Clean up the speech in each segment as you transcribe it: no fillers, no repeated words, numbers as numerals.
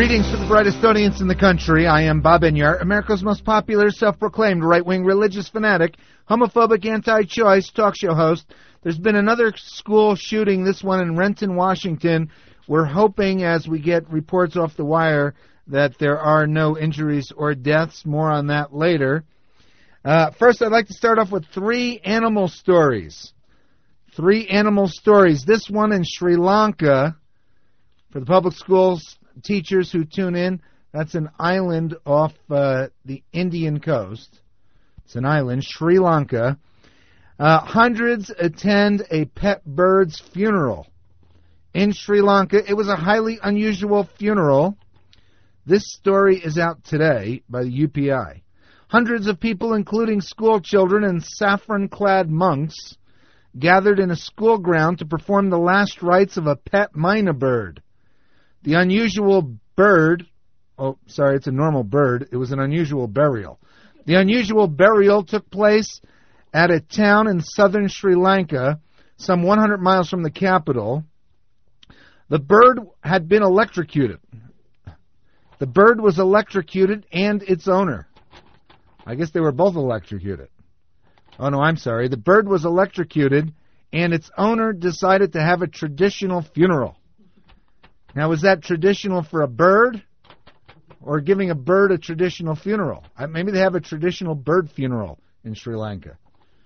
Greetings to the brightest audience in the country. I am Bob Enyart, America's most popular, self-proclaimed right-wing religious fanatic, homophobic, anti-choice talk show host. There's been another school shooting, this one in Renton, Washington. We're hoping, as we get reports off the wire, that there are no injuries or deaths. More on that later. First, I'd like to start off with three animal stories. Three animal stories. This one in Sri Lanka, for the public schools teachers who tune in, that's an island off the Indian coast. It's an island, Sri Lanka. Hundreds attend a pet bird's funeral in Sri Lanka. It was a highly unusual funeral. This story is out today by the UPI. Hundreds of people, including school children and saffron-clad monks, gathered in a school ground to perform the last rites of a pet mynah bird. The unusual bird, it's a normal bird. It was an unusual burial. The unusual burial took place at a town in southern Sri Lanka, some 100 miles from the capital. The bird had been electrocuted. The bird was electrocuted and its owner. I guess they were both electrocuted. Oh, no, I'm sorry. The bird was electrocuted and its owner decided to have a traditional funeral. Now, is that traditional for a bird or giving a bird a traditional funeral? Maybe they have a traditional bird funeral in Sri Lanka.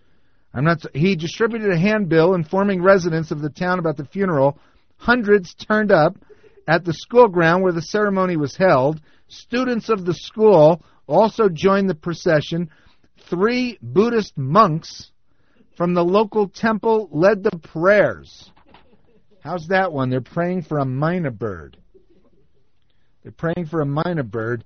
He distributed a handbill informing residents of the town about the funeral. Hundreds turned up at the school ground where the ceremony was held. Students of the school also joined the procession. 3 Buddhist monks from the local temple led the prayers. How's that one? They're praying for a mynah bird. They're praying for a mynah bird.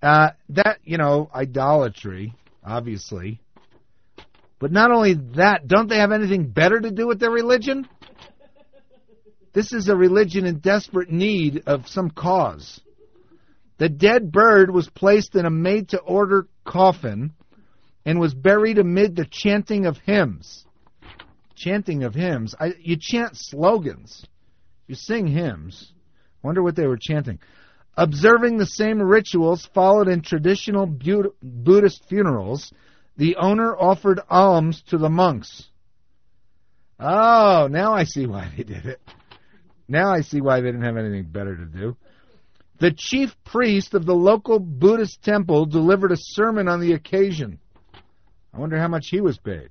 Idolatry, obviously. But not only that, don't they have anything better to do with their religion? This is a religion in desperate need of some cause. The dead bird was placed in a made-to-order coffin and was buried amid the chanting of hymns. Chanting of hymns. You chant slogans. You sing hymns. Wonder what they were chanting. Observing the same rituals followed in traditional Buddhist funerals, the owner offered alms to the monks. Oh, now I see why they did it. Now I see why they didn't have anything better to do. The chief priest of the local Buddhist temple delivered a sermon on the occasion. I wonder how much he was paid.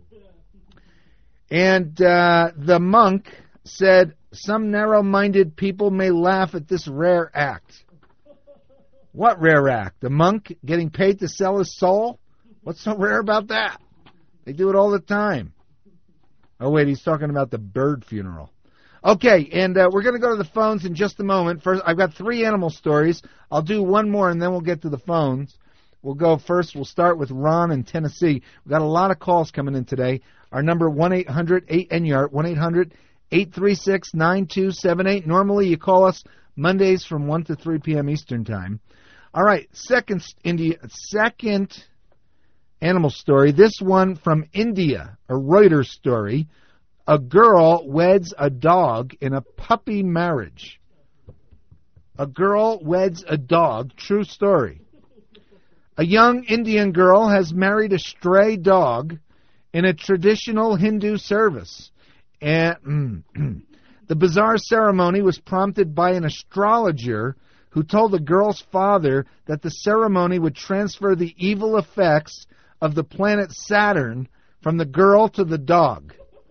And the monk said, some narrow-minded people may laugh at this rare act. What rare act? The monk getting paid to sell his soul? What's so rare about that? They do it all the time. Oh, wait, he's talking about the bird funeral. Okay, and we're going to go to the phones in just a moment. First, I've got 3 animal stories. I'll do one more, and then we'll get to the phones. We'll go first. We'll start with Ron in Tennessee. We've got a lot of calls coming in today. Our number, 1-800-8-NYART, 1-800-836-9278. Normally, you call us Mondays from 1 to 3 p.m. Eastern Time. All right, second animal story. This one from India, a Reuters story. A girl weds a dog in a puppy marriage. A girl weds a dog. True story. A young Indian girl has married a stray dog in a traditional Hindu service. And the bizarre ceremony was prompted by an astrologer who told the girl's father that the ceremony would transfer the evil effects of the planet Saturn from the girl to the dog.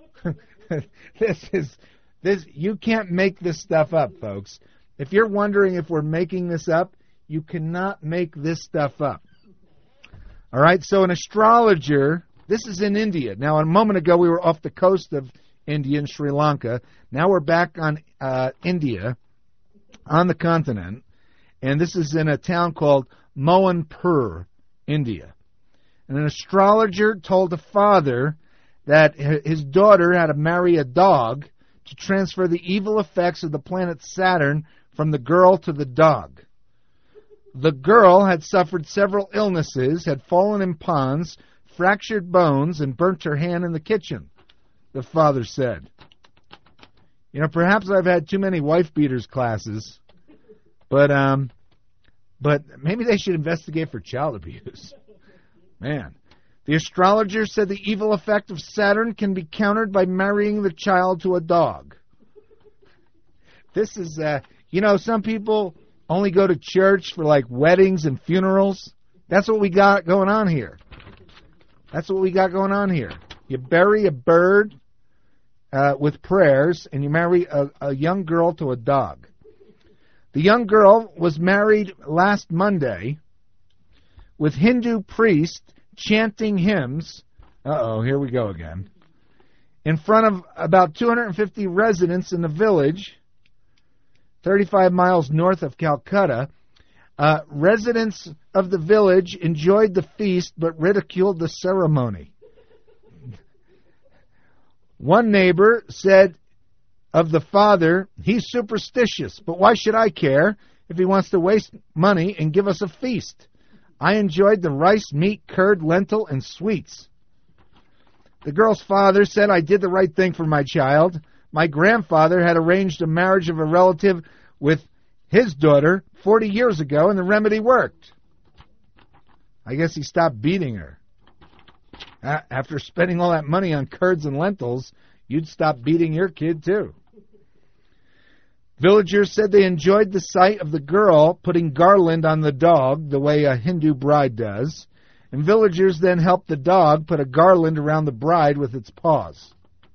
You can't make this stuff up, folks. If you're wondering if we're making this up, you cannot make this stuff up. All right, so an astrologer, this is in India. Now, a moment ago, we were off the coast of India in Sri Lanka. Now we're back on India, on the continent, and this is in a town called Mohanpur, India. And an astrologer told the father that his daughter had to marry a dog to transfer the evil effects of the planet Saturn from the girl to the dog. The girl had suffered several illnesses, had fallen in ponds, fractured bones, and burnt her hand in the kitchen, the father said. Perhaps I've had too many wife beaters classes, but But maybe they should investigate for child abuse. Man. The astrologer said the evil effect of Saturn can be countered by marrying the child to a dog. This is, some people only go to church for, like, weddings and funerals. That's what we got going on here. You bury a bird with prayers, and you marry a young girl to a dog. The young girl was married last Monday with Hindu priests chanting hymns. Here we go again. In front of about 250 residents in the village, 35 miles north of Calcutta. Residents of the village enjoyed the feast but ridiculed the ceremony. One neighbor said of the father, "He's superstitious, but why should I care if he wants to waste money and give us a feast? I enjoyed the rice, meat, curd, lentil, and sweets." The girl's father said, "I did the right thing for my child. My grandfather had arranged a marriage of a relative with his daughter 40 years ago, and the remedy worked." I guess he stopped beating her. After spending all that money on curds and lentils, you'd stop beating your kid, too. Villagers said they enjoyed the sight of the girl putting garland on the dog, the way a Hindu bride does, and villagers then helped the dog put a garland around the bride with its paws.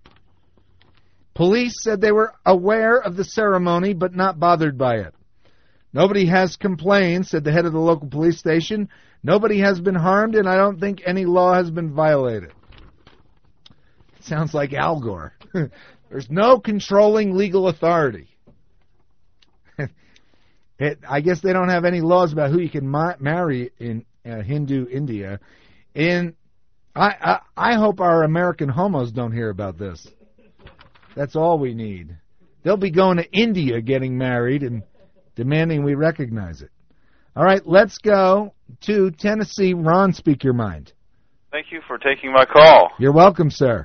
Police said they were aware of the ceremony, but not bothered by it. "Nobody has complained," said the head of the local police station. "Nobody has been harmed, and I don't think any law has been violated." It sounds like Al Gore. There's no controlling legal authority. I guess they don't have any laws about who you can marry in Hindu India. And I hope our American homos don't hear about this. That's all we need. They'll be going to India getting married and demanding we recognize it. All right, let's go to Tennessee. Ron, speak your mind. Thank you for taking my call. You're welcome, sir.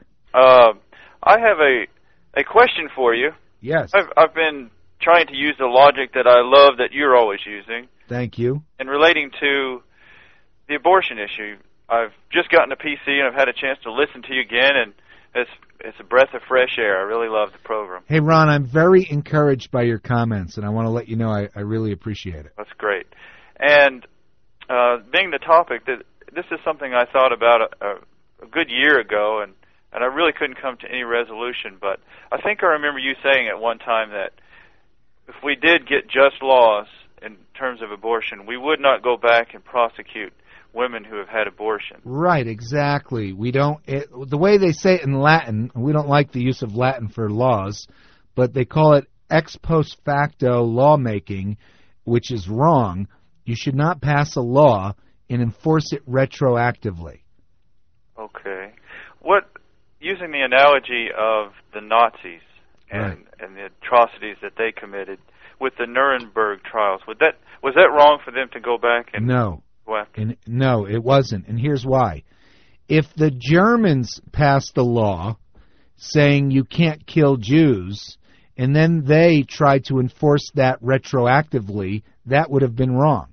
I have a question for you. Yes. I've been trying to use the logic that I love that you're always using. Thank you. And relating to the abortion issue, I've just gotten a PC and I've had a chance to listen to you again, and it's a breath of fresh air. I really love the program. Hey, Ron, I'm very encouraged by your comments, and I want to let you know I really appreciate it. That's great. And being the topic, this is something I thought about a good year ago, and I really couldn't come to any resolution. But I think I remember you saying at one time that if we did get just laws in terms of abortion, we would not go back and prosecute women who have had abortion. Right, exactly. We don't. The way they say it in Latin, we don't like the use of Latin for laws, but they call it ex post facto lawmaking, which is wrong. You should not pass a law and enforce it retroactively. Okay. Using the analogy of the Nazis and the atrocities that they committed with the Nuremberg trials, was that wrong for them to go back and No. go after? No, it wasn't, and here's why. If the Germans passed a law saying you can't kill Jews, and then they tried to enforce that retroactively, that would have been wrong.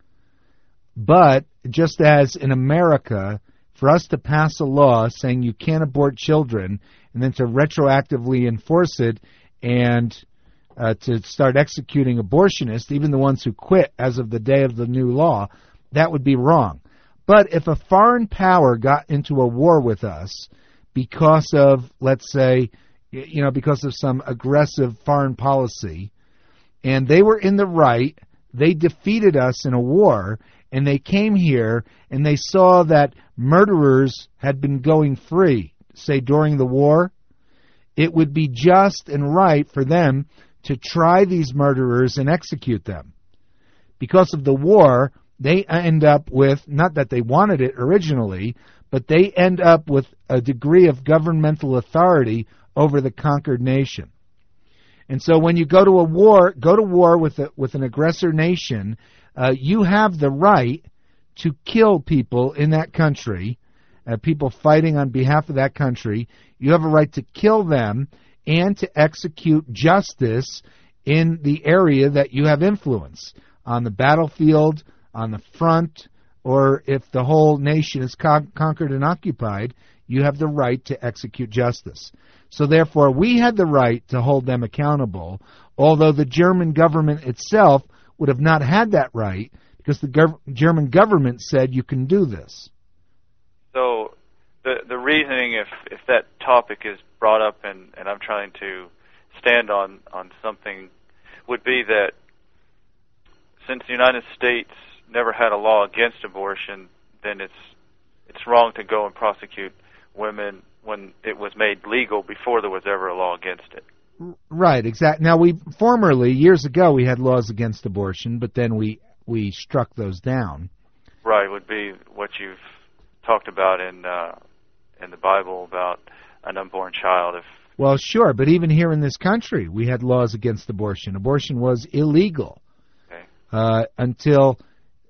But just as in America, for us to pass a law saying you can't abort children and then to retroactively enforce it and to start executing abortionists, even the ones who quit as of the day of the new law, that would be wrong. But if a foreign power got into a war with us because of, let's say, because of some aggressive foreign policy, and they were in the right, they defeated us in a war, and they came here and they saw that murderers had been going free, say during the war, it would be just and right for them to try these murderers and execute them. Because of the war, they end up with, not that they wanted it originally, but they end up with a degree of governmental authority over the conquered nation. And so when you go to war with an aggressor nation, you have the right to kill people in that country, people fighting on behalf of that country. You have a right to kill them and to execute justice in the area that you have influence. on the battlefield, on the front, or if the whole nation is conquered and occupied, you have the right to execute justice. So therefore, we had the right to hold them accountable, although the German government itself would have not had that right, because the German government said you can do this. So the reasoning, if that topic is brought up and I'm trying to stand on something, would be that since the United States never had a law against abortion, then it's wrong to go and prosecute women when it was made legal before there was ever a law against it. Right, exactly. Now, formerly, years ago, we had laws against abortion, but then we struck those down. Right, would be what you've talked about in the Bible about an unborn child. Well, sure, but even here in this country, we had laws against abortion. Abortion was illegal until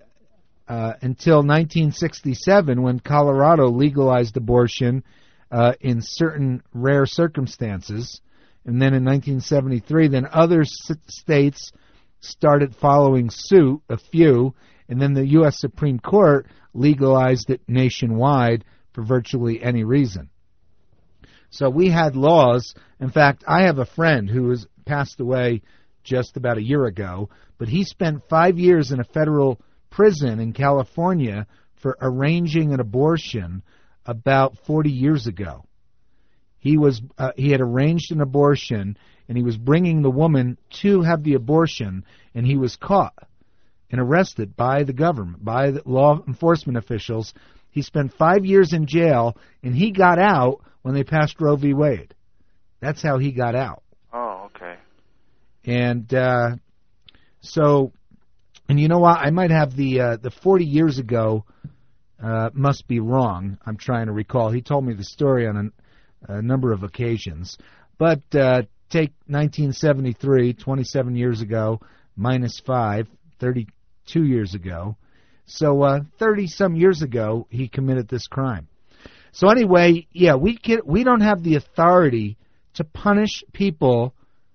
1967, when Colorado legalized abortion in certain rare circumstances. And then in 1973, then other states started following suit, a few, and then the U.S. Supreme Court legalized it nationwide for virtually any reason. So we had laws. In fact, I have a friend who has passed away just about a year ago, but he spent 5 years in a federal prison in California for arranging an abortion about 40 years ago. He had arranged an abortion, and he was bringing the woman to have the abortion, and he was caught and arrested by the government, by the law enforcement officials. He spent 5 years in jail, and he got out when they passed Roe v. Wade. That's how he got out. Oh, okay. And so, and you know what? I might have the 40 years ago must be wrong. I'm trying to recall. He told me the story on a number of occasions. But take 1973, 27 years ago, minus 5, 32 years ago. So 30-some years ago, he committed this crime. So anyway, yeah, we don't have the authority to punish people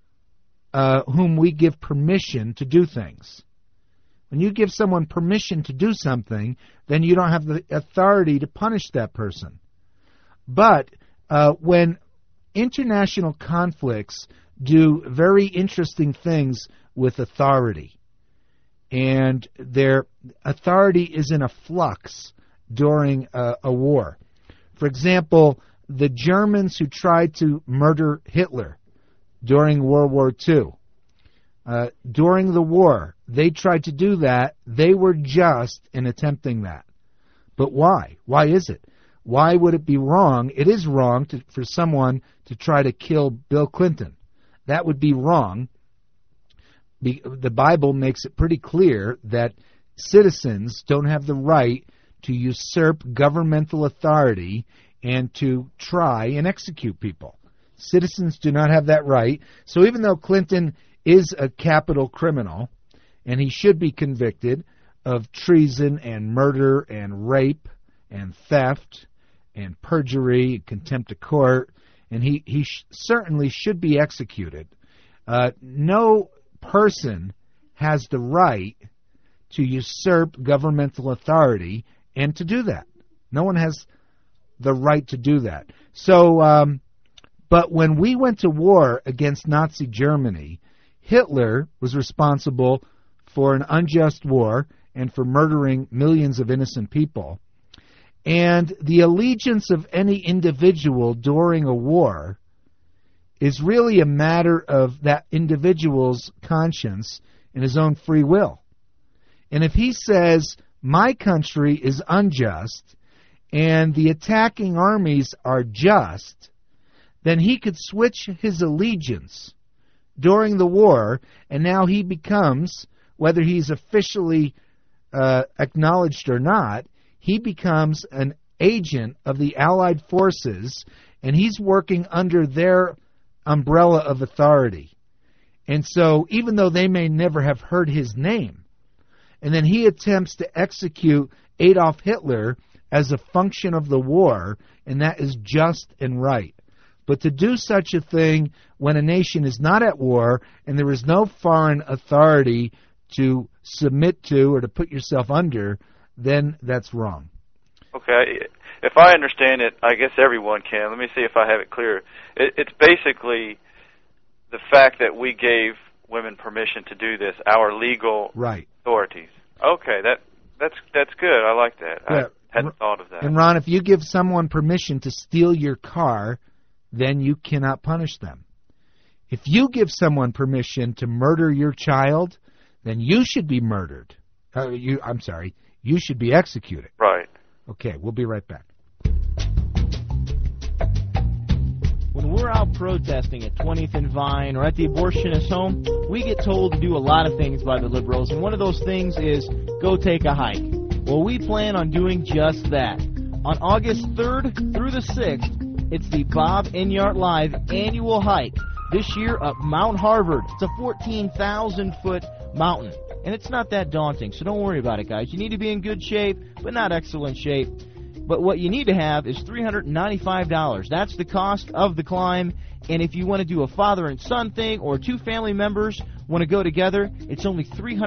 whom we give permission to do things. When you give someone permission to do something, then you don't have the authority to punish that person. But when international conflicts do very interesting things with authority, and their authority is in a flux during a war. For example, the Germans who tried to murder Hitler during World War II, during the war, they tried to do that. They were just in attempting that. But why? Why is it? Why would it be wrong? It is wrong for someone to try to kill Bill Clinton. That would be wrong. The Bible makes it pretty clear that citizens don't have the right to usurp governmental authority and to try and execute people. Citizens do not have that right. So even though Clinton is a capital criminal, and he should be convicted of treason and murder and rape and theft and perjury, contempt of court, and he certainly should be executed. No person has the right to usurp governmental authority and to do that. No one has the right to do that. So, but when we went to war against Nazi Germany, Hitler was responsible for an unjust war and for murdering millions of innocent people. And the allegiance of any individual during a war is really a matter of that individual's conscience and his own free will. And if he says, my country is unjust and the attacking armies are just, then he could switch his allegiance during the war, and now he becomes, whether he's officially acknowledged or not, he becomes an agent of the Allied forces, and he's working under their umbrella of authority. And so, even though they may never have heard his name, and then he attempts to execute Adolf Hitler as a function of the war, and that is just and right. But to do such a thing when a nation is not at war and there is no foreign authority to submit to or to put yourself under, then that's wrong. Okay. If I understand it, I guess everyone can. Let me see if I have it clear. It's basically the fact that we gave women permission to do this, our legal authorities. Okay, that's good. I like that. Yeah. I hadn't thought of that. And Ron, if you give someone permission to steal your car, then you cannot punish them. If you give someone permission to murder your child, then you should be murdered. You should be executed. Right. Okay, we'll be right back. When we're out protesting at 20th and Vine or at the abortionist home, we get told to do a lot of things by the liberals, and one of those things is go take a hike. Well, we plan on doing just that. On August 3rd through the 6th, it's the Bob Enyart Live annual hike. This year up Mount Harvard. It's a 14,000-foot mountain, and it's not that daunting, so don't worry about it, guys. You need to be in good shape, but not excellent shape. But what you need to have is $395. That's the cost of the climb. And if you want to do a father and son thing or two family members want to go together, it's only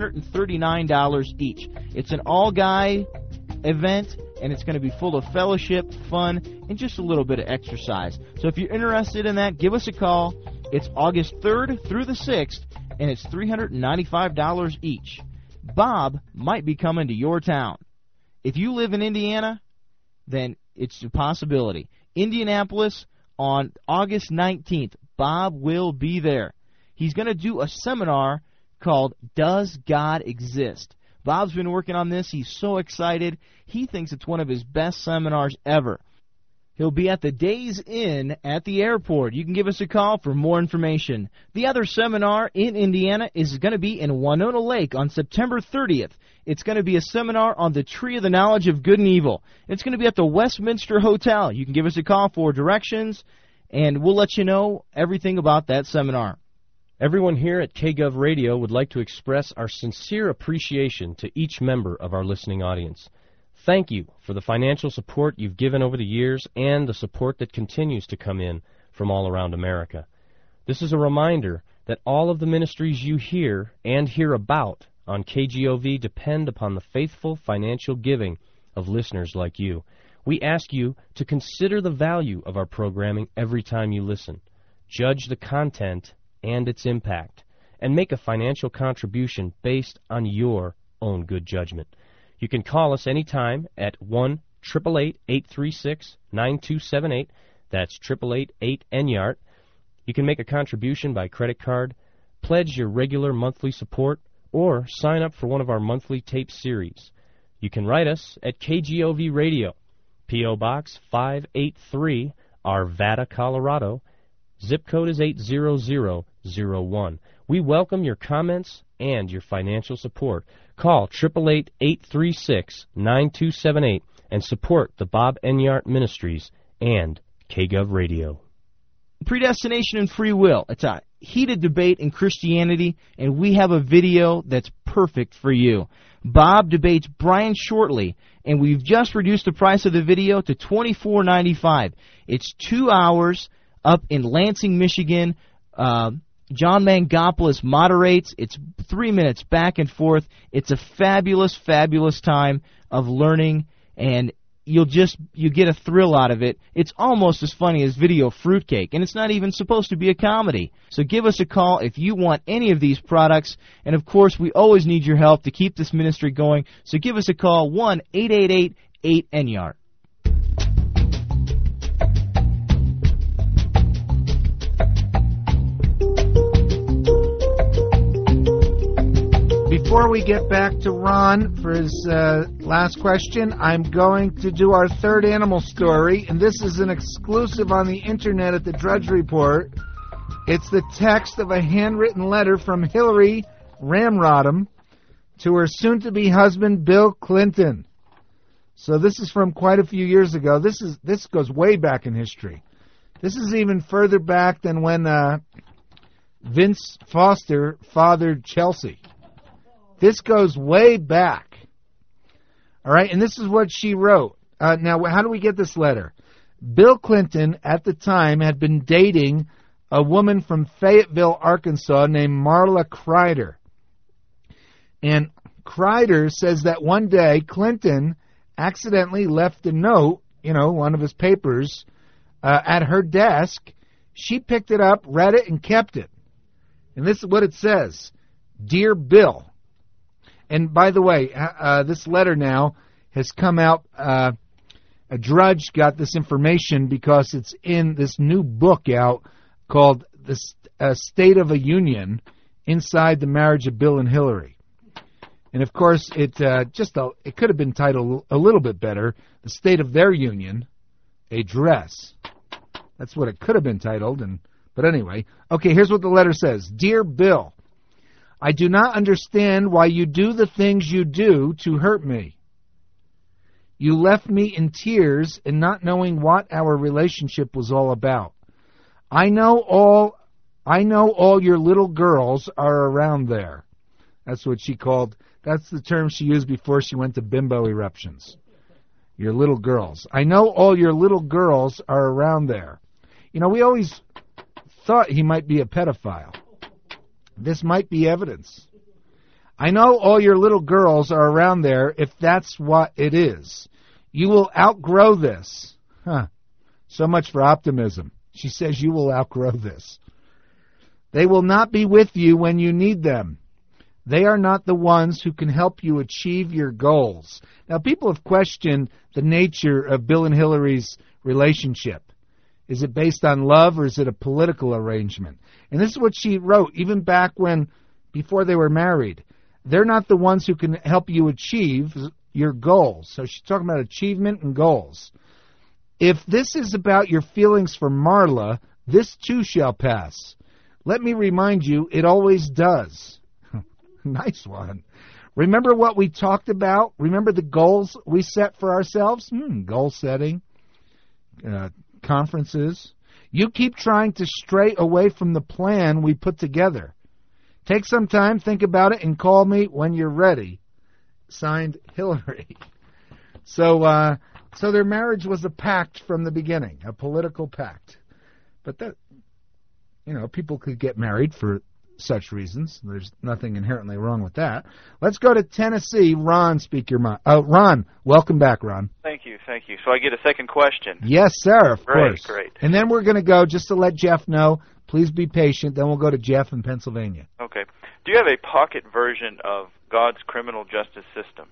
$339 each. It's an all-guy event, and it's going to be full of fellowship, fun, and just a little bit of exercise. So if you're interested in that, give us a call. It's August 3rd through the 6th, and it's $395 each. Bob might be coming to your town. If you live in Indiana, then it's a possibility. Indianapolis on August 19th. Bob will be there. He's going to do a seminar called Does God Exist? Bob's been working on this. He's so excited. He thinks it's one of his best seminars ever. He'll be at the Days Inn at the airport. You can give us a call for more information. The other seminar in Indiana is going to be in Winona Lake on September 30th. It's going to be a seminar on the Tree of the Knowledge of Good and Evil. It's going to be at the Westminster Hotel. You can give us a call for directions, and we'll let you know everything about that seminar. Everyone here at KGov Radio would like to express our sincere appreciation to each member of our listening audience. Thank you for the financial support you've given over the years and the support that continues to come in from all around America. This is a reminder that all of the ministries you hear and hear about on KGOV depend upon the faithful financial giving of listeners like you. We ask you to consider the value of our programming every time you listen. Judge the content and its impact, and make a financial contribution based on your own good judgment. You can call us anytime at 1-888-836-9278. That's 888-8-ENYART. You can make a contribution by credit card, pledge your regular monthly support, or sign up for one of our monthly tape series. You can write us at KGOV Radio, P.O. Box 583, Arvada, Colorado. Zip code is 80001. We welcome your comments and your financial support. Call 888-836-9278 and support the Bob Enyart Ministries and KGov Radio. Predestination and free will. It's a heated debate in Christianity, and we have a video that's perfect for you. Bob debates Brian Shortley, and we've just reduced the price of the video to $24.95. It's 2 hours up in Lansing, Michigan. John Mangopoulos moderates. It's 3 minutes back and forth. It's a fabulous, fabulous time of learning, and you get a thrill out of it. It's almost as funny as Video Fruitcake, and it's not even supposed to be a comedy. So give us a call if you want any of these products, and of course we always need your help to keep this ministry going. So give us a call, 1-888-8-ENYART. Before we get back to Ron for his last question, I'm going to do our third animal story, and this is an exclusive on the internet at the Drudge Report. It's the text of a handwritten letter from Hillary Ramrodham to her soon-to-be husband, Bill Clinton. So this is from quite a few years ago. This goes way back in history. This is even further back than when Vince Foster fathered Chelsea. This goes way back. All right, and this is what she wrote. Now, how do we get this letter? Bill Clinton, at the time, had been dating a woman from Fayetteville, Arkansas, named Marla Kreider. And Kreider says that one day Clinton accidentally left a note, one of his papers, at her desk. She picked it up, read it, and kept it. And this is what it says. Dear Bill. And by the way, this letter now has come out. A Drudge got this information because it's in this new book out called The State of a Union Inside the Marriage of Bill and Hillary. And of course, it could have been titled a little bit better, The State of Their Union, a Dress. That's what it could have been titled. But anyway, okay, here's what the letter says. Dear Bill, I do not understand why you do the things you do to hurt me. You left me in tears and not knowing what our relationship was all about. I know all your little girls are around there. That's the term she used before she went to bimbo eruptions. Your little girls. I know all your little girls are around there. We always thought he might be a pedophile. This might be evidence. I know all your little girls are around there if that's what it is. You will outgrow this. So much for optimism. She says you will outgrow this. They will not be with you when you need them. They are not the ones who can help you achieve your goals. Now, people have questioned the nature of Bill and Hillary's relationship. Is it based on love or is it a political arrangement? And this is what she wrote, even back before they were married. They're not the ones who can help you achieve your goals. So she's talking about achievement and goals. If this is about your feelings for Marla, this too shall pass. Let me remind you, it always does. Nice one. Remember what we talked about? Remember the goals we set for ourselves? Goal setting. Conferences. You keep trying to stray away from the plan we put together. Take some time, think about it, and call me when you're ready. Signed, Hillary. So their marriage was a pact from the beginning, a political pact. But that, people could get married for such reasons. There's nothing inherently wrong with that. Let's go to Tennessee. Ron, speak your mind. Ron, welcome back, Ron. Thank you. So I get a second question. Yes, sir, of course. Great. And then we're going to go, just to let Jeff know, please be patient, then we'll go to Jeff in Pennsylvania. Okay. Do you have a pocket version of God's criminal justice system?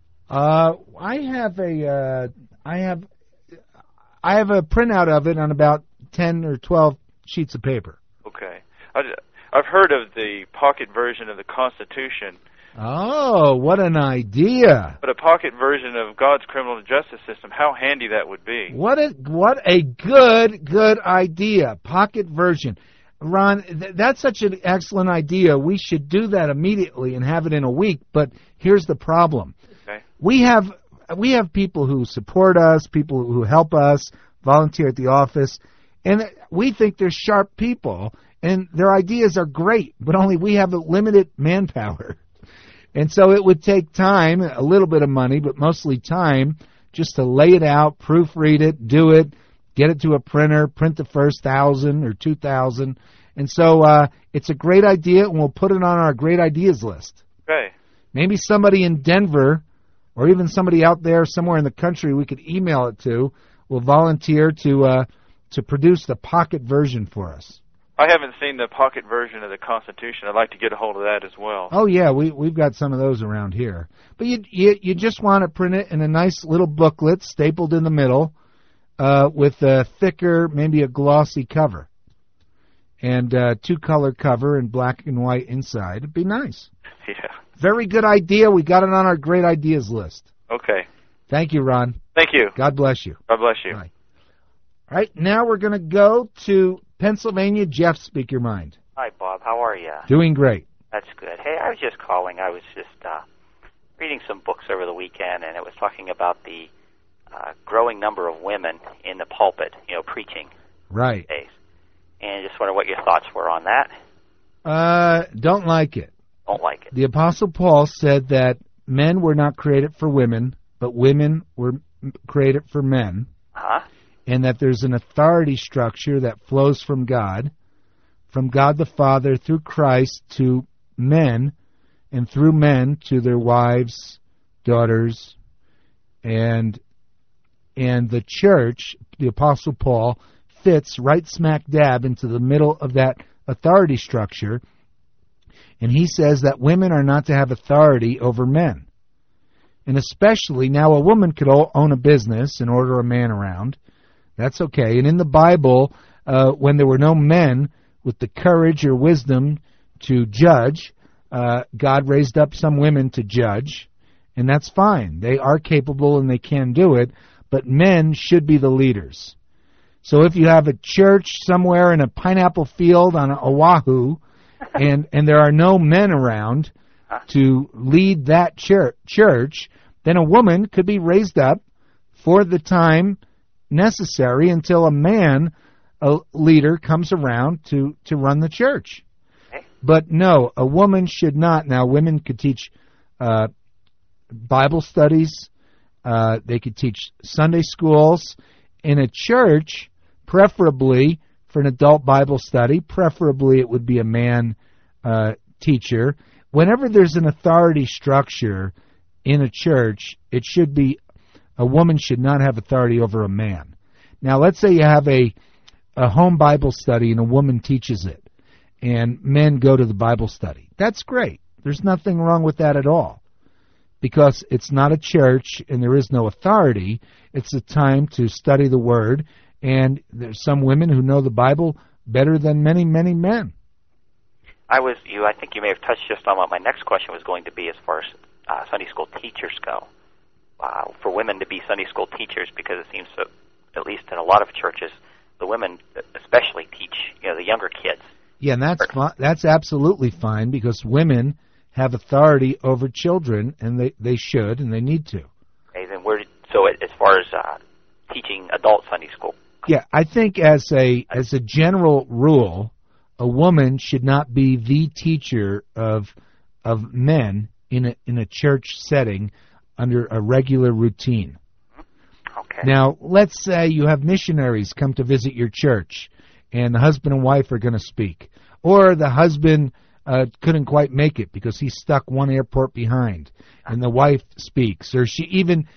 I have a printout of it on about 10 or 12 sheets of paper. Okay. I've heard of the pocket version of the Constitution. Oh, what an idea. But a pocket version of God's criminal justice system, how handy that would be. What a good idea. Pocket version. Ron, that's such an excellent idea. We should do that immediately and have it in a week, but here's the problem. Okay. We have people who support us, people who help us, volunteer at the office, and we think they're sharp people, and their ideas are great, but only we have a limited manpower. And so it would take time, a little bit of money, but mostly time, just to lay it out, proofread it, do it, get it to a printer, print the first 1,000 or 2,000. And so it's a great idea, and we'll put it on our great ideas list. Okay. Maybe somebody in Denver or even somebody out there somewhere in the country we could email it to will volunteer to produce the pocket version for us. I haven't seen the pocket version of the Constitution. I'd like to get a hold of that as well. Oh, yeah, we've got some of those around here. But you just want to print it in a nice little booklet stapled in the middle with a thicker, maybe a glossy cover. And two-color cover and black and white inside. It'd be nice. Yeah. Very good idea. We got it on our great ideas list. Okay. Thank you, Ron. Thank you. God bless you. God bless you. Bye. All right, now we're going to go to Pennsylvania. Jeff, speak your mind. Hi, Bob. How are you? Doing great. That's good. Hey, I was just calling. I was just reading some books over the weekend, and it was talking about the growing number of women in the pulpit, preaching. Right. Days. And I just wonder what your thoughts were on that. Don't like it. Don't like it. The Apostle Paul said that men were not created for women, but women were created for men. Uh-huh. And that there's an authority structure that flows from God the Father through Christ to men and through men to their wives, daughters, and the church, the Apostle Paul, fits right smack dab into the middle of that authority structure, and he says that women are not to have authority over men. And especially, now a woman could own a business and order a man around. That's okay. And in the Bible, when there were no men with the courage or wisdom to judge, God raised up some women to judge, and that's fine. They are capable and they can do it, but men should be the leaders. So if you have a church somewhere in a pineapple field on Oahu, and there are no men around to lead that church, then a woman could be raised up for the time necessary until a leader comes around to run the church. But no, a woman should not. Now, women could teach Bible studies. They could teach Sunday schools. In a church, preferably for an adult Bible study, preferably it would be a man teacher. Whenever there's an authority structure in a church, it should be a woman should not have authority over a man. Now, let's say you have a home Bible study and a woman teaches it, and men go to the Bible study. That's great. There's nothing wrong with that at all, because it's not a church and there is no authority. It's a time to study the Word, and there's some women who know the Bible better than many, many men. I think you may have touched just on what my next question was going to be as far as Sunday school teachers go. For women to be Sunday school teachers, because it seems so, at least in a lot of churches, the women especially teach the younger kids. Yeah, and that's absolutely fine, because women have authority over children, and they should and they need to. Okay, then as far as teaching adult Sunday school. Yeah, I think as a general rule, a woman should not be the teacher of men in a church setting under a regular routine. Okay. Now, let's say you have missionaries come to visit your church, and the husband and wife are going to speak. Or the husband couldn't quite make it because he's stuck one airport behind, and the wife speaks. Or she even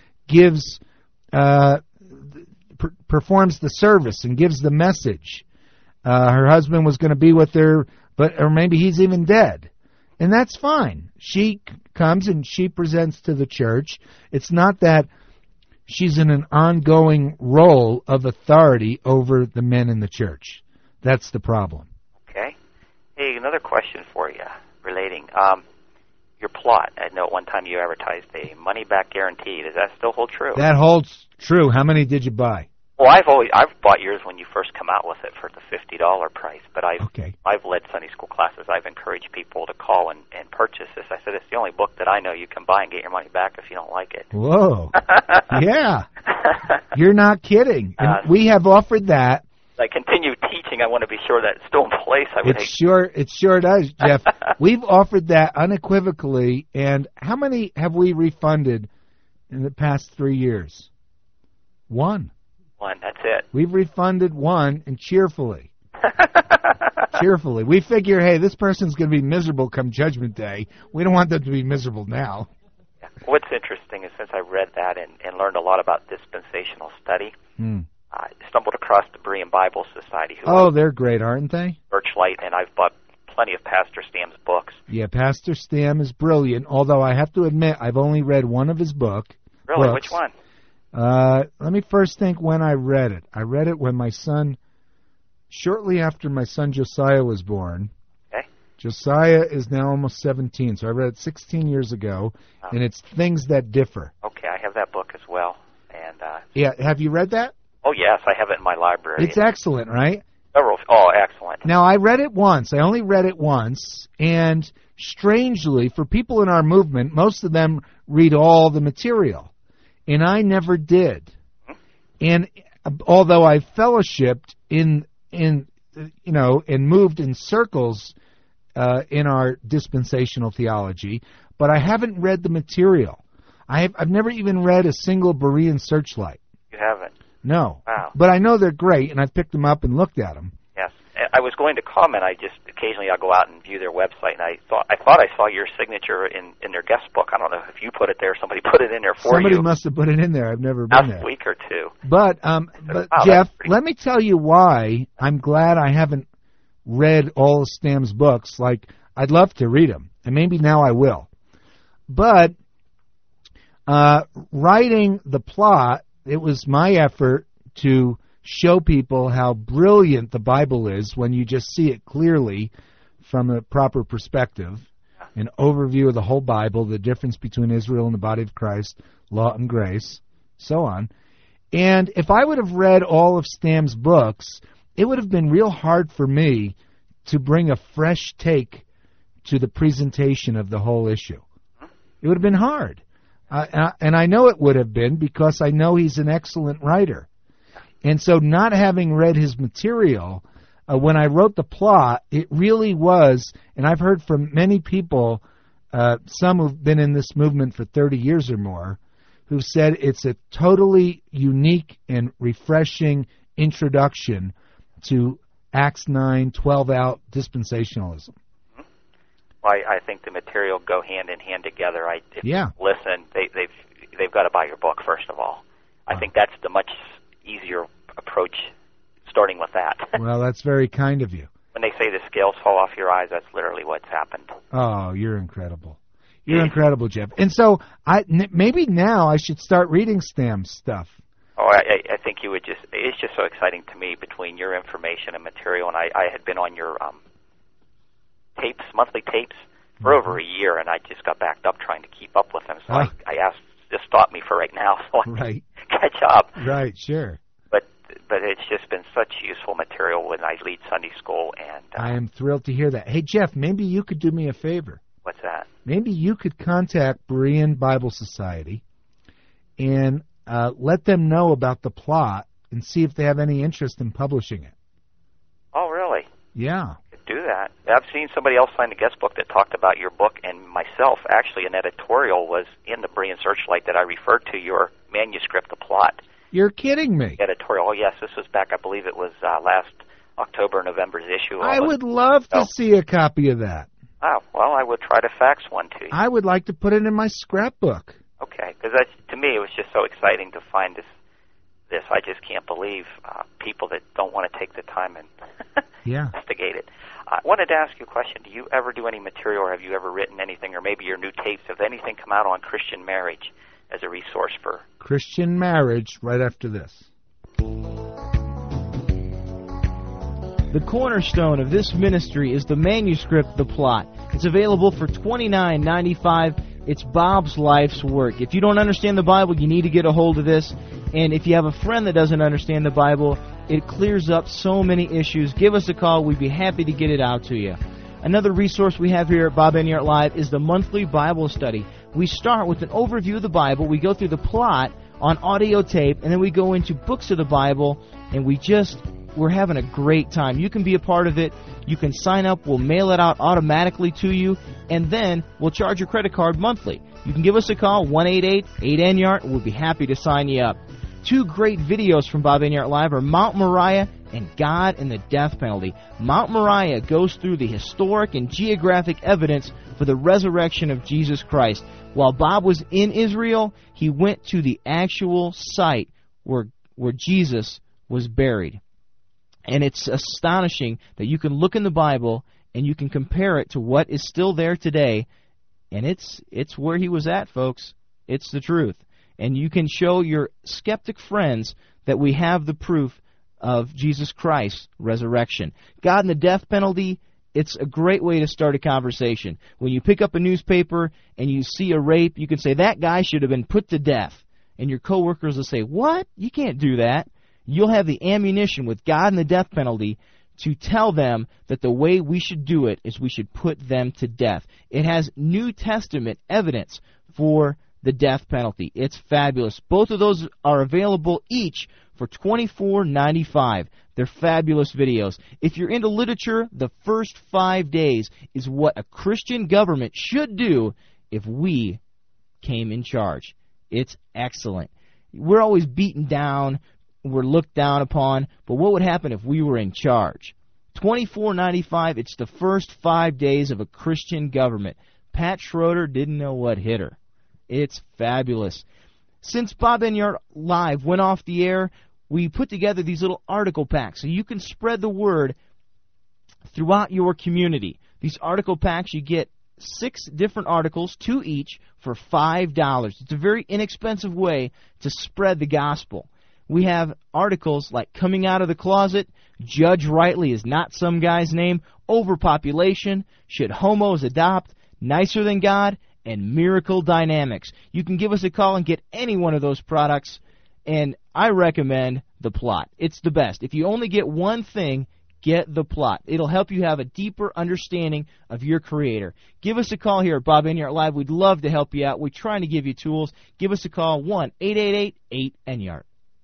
performs the service and gives the message. Her husband was going to be with her, or maybe he's even dead. And that's fine. She comes and she presents to the church. It's not that she's in an ongoing role of authority over the men in the church. That's the problem. Okay. Hey, another question for you relating. Your plot. I know at one time you advertised a money-back guarantee. Does that still hold true? That holds true. How many did you buy? Well, I've bought yours when you first come out with it for the $50 price, but I've led Sunday school classes. I've encouraged people to call and purchase this. I said it's the only book that I know you can buy and get your money back if you don't like it. Whoa. Yeah. You're not kidding. And we have offered that. I continue teaching. I want to be sure that it's still in place. It sure does, Jeff. We've offered that unequivocally, and how many have we refunded in the past 3 years? One. That's it. We've refunded one, and cheerfully. Cheerfully. We figure, hey, this person's going to be miserable come Judgment Day. We don't want them to be miserable now. What's interesting is since I read that and learned a lot about dispensational study, I stumbled across the Berean Bible Society. They're great, aren't they? Birchlight, and I've bought plenty of Pastor Stam's books. Yeah, Pastor Stam is brilliant, although I have to admit I've only read one of his books. Really? Which one? Let me first think when I read it. I read it when shortly after my son Josiah was born. Okay. Josiah is now almost 17, so I read it 16 years ago, and it's Things That Differ. Okay, I have that book as well. And yeah, have you read that? Oh, yes, I have it in my library. It's excellent, right? Excellent. Now, I read it once. I only read it once, and strangely, for people in our movement, most of them read all the material. And I never did. And although I fellowshipped in and moved in circles in our dispensational theology, but I haven't read the material. I've never even read a single Berean Searchlight. You haven't? No. Wow. But I know they're great, and I've picked them up and looked at them. Yes. I was going to comment. I just occasionally I'll go out and view their website, and I thought I saw your signature in their guest book. I don't know if you put it there, somebody put it in there for Somebody you. must have put it in there. I've never been there. Last week or two. But Wow, Jeff, let me tell you why I'm glad I haven't read all of Stam's books. Like, I'd love to read them, and maybe now I will. But writing the plot, it was my effort to show people how brilliant the Bible is when you just see it clearly from a proper perspective, an overview of the whole Bible, the difference between Israel and the body of Christ, law and grace, so on. And if I would have read all of Stam's books, it would have been real hard for me to bring a fresh take to the presentation of the whole issue. It would have been hard. And I know it would have been because I know he's an excellent writer. And so not having read his material, when I wrote the plot, it really was, and I've heard from many people, some who've been in this movement for 30 years or more, who've said it's a totally unique and refreshing introduction to Acts 9, 12-out dispensationalism. Well, I think the material go hand in hand together. If you listen, they've got to buy your book, first of all. I think that's the much easier approach, starting with that. Well, that's very kind of you. When they say the scales fall off your eyes, that's literally what's happened. Oh, you're incredible. You're incredible, Jeff. And so maybe now I should start reading Stam's stuff. Oh, I think you would just, it's just so exciting to me between your information and material, and I had been on your tapes, monthly tapes, for over a year, and I just got backed up trying to keep up with them. So I asked, just stop me for right now so I can catch up. Right, sure. But it's just been such useful material when I lead Sunday school. And I am thrilled to hear that. Hey, Jeff, maybe you could do me a favor. What's that? Maybe you could contact Berean Bible Society and let them know about the plot and see if they have any interest in publishing it. Oh, really? Yeah. Do that. I've seen somebody else sign a guest book that talked about your book, and myself, actually, an editorial was in the Berean Searchlight that I referred to your manuscript, the plot. You're kidding me. Editorial. Oh, yes, this was back, I believe it was last October, November's issue. I would love to see a copy of that. Oh, well, I would try to fax one to you. I would like to put it in my scrapbook. Okay, because to me, it was just so exciting to find this. I just can't believe people that don't want to take the time and investigate it. I wanted to ask you a question. Do you ever do any material, or have you ever written anything, or maybe your new tapes, have anything come out on Christian marriage as a resource for Christian marriage right after this? The cornerstone of this ministry is the manuscript, The Plot. It's available for $29.95. It's Bob's life's work. If you don't understand the Bible, you need to get a hold of this. And if you have a friend that doesn't understand the Bible, it clears up so many issues. Give us a call. We'd be happy to get it out to you. Another resource we have here at Bob Enyart Live is the monthly Bible study. We start with an overview of the Bible. We go through the plot on audio tape, and then we go into books of the Bible, and we're having a great time. You can be a part of it. You can sign up. We'll mail it out automatically to you, and then we'll charge your credit card monthly. You can give us a call, 1-888-8-ENYART. We'll be happy to sign you up. Two great videos from Bob Enyart Live are Mount Moriah and God and the Death Penalty. Mount Moriah goes through the historic and geographic evidence for the resurrection of Jesus Christ. While Bob was in Israel, he went to the actual site where Jesus was buried. And it's astonishing that you can look in the Bible and you can compare it to what is still there today, and it's where he was at, folks. It's the truth. And you can show your skeptic friends that we have the proof of Jesus Christ's resurrection. God and the Death Penalty, it's a great way to start a conversation. When you pick up a newspaper and you see a rape, you can say, that guy should have been put to death. And your coworkers will say, what? You can't do that. You'll have the ammunition with God and the Death Penalty to tell them that the way we should do it is we should put them to death. It has New Testament evidence for the death penalty. It's fabulous. Both of those are available each for $24.95. They're fabulous videos. If you're into literature, the first 5 days is what a Christian government should do if we came in charge. It's excellent. We're always beaten down. We're looked down upon. But what would happen if we were in charge? $24.95. It's the first 5 days of a Christian government. Pat Schroeder didn't know what hit her. It's fabulous. Since Bob Enyart Live went off the air, we put together these little article packs so you can spread the word throughout your community. These article packs, you get 6 different articles, 2 each, for $5. It's a very inexpensive way to spread the gospel. We have articles like Coming Out of the Closet, Judge Rightly is Not Some Guy's Name, Overpopulation, Should Homos Adopt, Nicer Than God, and Miracle Dynamics. You can give us a call and get any one of those products, and I recommend The Plot. It's the best. If you only get one thing, get The Plot. It'll help you have a deeper understanding of your Creator. Give us a call here at Bob Enyart Live. We'd love to help you out. We're trying to give you tools. Give us a call, 1-888-8-ENYART.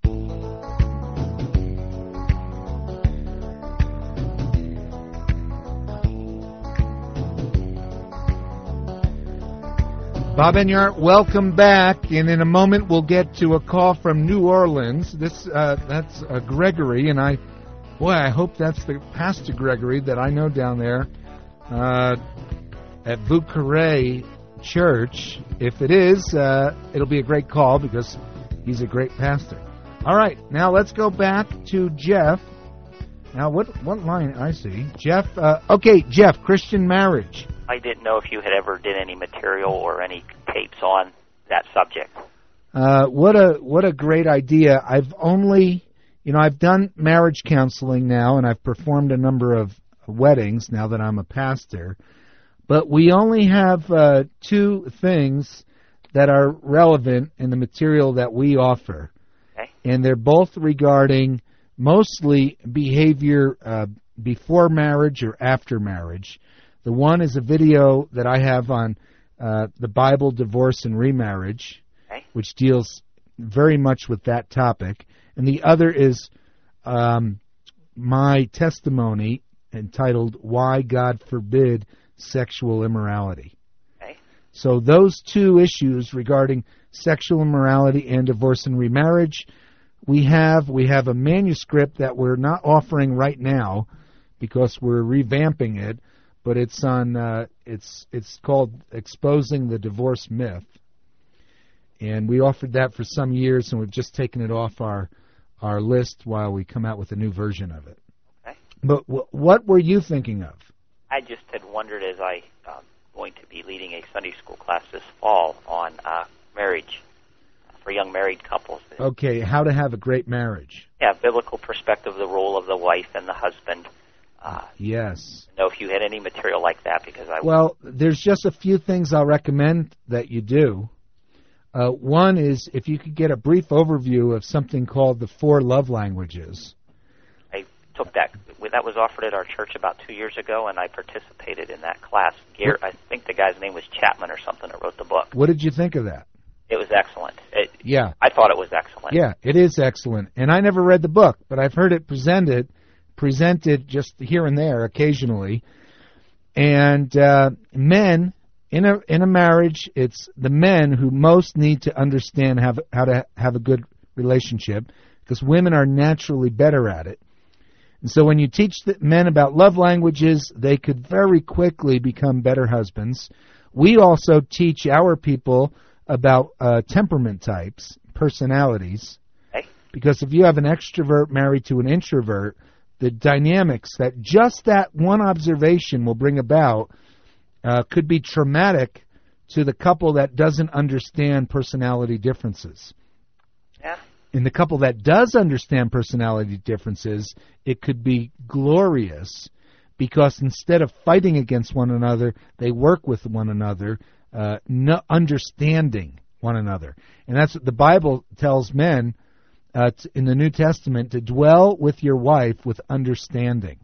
Bob Enyart, welcome back, and in a moment we'll get to a call from New Orleans. That's Gregory, and I hope that's the Pastor Gregory that I know down there at Bouquet Church. If it is, it'll be a great call because he's a great pastor. All right, now let's go back to Jeff. Now, what line I see? Jeff, Jeff, Christian marriage. I didn't know if you had ever did any material or any tapes on that subject. What a great idea. I've done marriage counseling now, and I've performed a number of weddings now that I'm a pastor. But we only have 2 things that are relevant in the material that we offer. Okay. And they're both regarding mostly behavior before marriage or after marriage. The one is a video that I have on the Bible, divorce, and remarriage, okay, which deals very much with that topic. And the other is my testimony entitled, Why God Forbid Sexual Immorality. Okay. So those 2 issues regarding sexual immorality and divorce and remarriage, we have a manuscript that we're not offering right now because we're revamping it, but it's on it's called Exposing the Divorce Myth. And we offered that for some years, and we've just taken it off our list while we come out with a new version of it. Okay. But what were you thinking of? I just had wondered, as I'm going to be leading a Sunday school class this fall on marriage for young married couples. Okay, how to have a great marriage. Yeah, biblical perspective of the role of the wife and the husband. Yes. Know if you had any material like that, because Well, there's just a few things I'll recommend that you do. One is if you could get a brief overview of something called the 4 love languages. I took that. That was offered at our church about 2 years ago, and I participated in that class. I think the guy's name was Chapman or something that wrote the book. What did you think of that? It was excellent. Yeah. I thought it was excellent. Yeah, it is excellent. And I never read the book, but I've heard it presented just here and there occasionally. And men, in a marriage, it's the men who most need to understand how to have a good relationship, because women are naturally better at it. And so when you teach the men about love languages, they could very quickly become better husbands. We also teach our people about temperament types, personalities, okay, because if you have an extrovert married to an introvert, the dynamics that just that one observation will bring about could be traumatic to the couple that doesn't understand personality differences. Yeah. In the couple that does understand personality differences, it could be glorious, because instead of fighting against one another, they work with one another, understanding one another. And that's what the Bible tells men in the New Testament, to dwell with your wife with understanding.